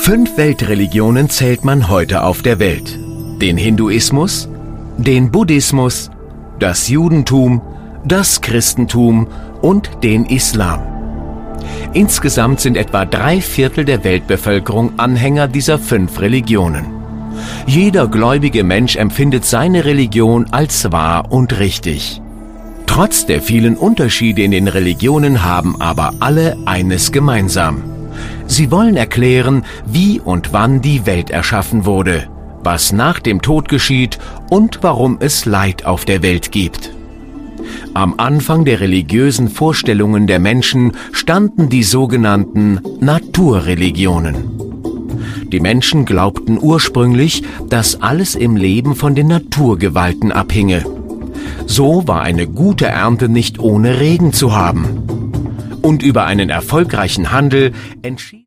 5 Weltreligionen zählt man heute auf der Welt. Den Hinduismus, den Buddhismus, das Judentum, das Christentum und den Islam. Insgesamt sind etwa 3/4 der Weltbevölkerung Anhänger dieser 5 Religionen. Jeder gläubige Mensch empfindet seine Religion als wahr und richtig. Trotz der vielen Unterschiede in den Religionen haben aber alle eines gemeinsam. Sie wollen erklären, wie und wann die Welt erschaffen wurde, was nach dem Tod geschieht und warum es Leid auf der Welt gibt. Am Anfang der religiösen Vorstellungen der Menschen standen die sogenannten Naturreligionen. Die Menschen glaubten ursprünglich, dass alles im Leben von den Naturgewalten abhinge. So war eine gute Ernte nicht ohne Regen zu haben. Und über einen erfolgreichen Handel entschied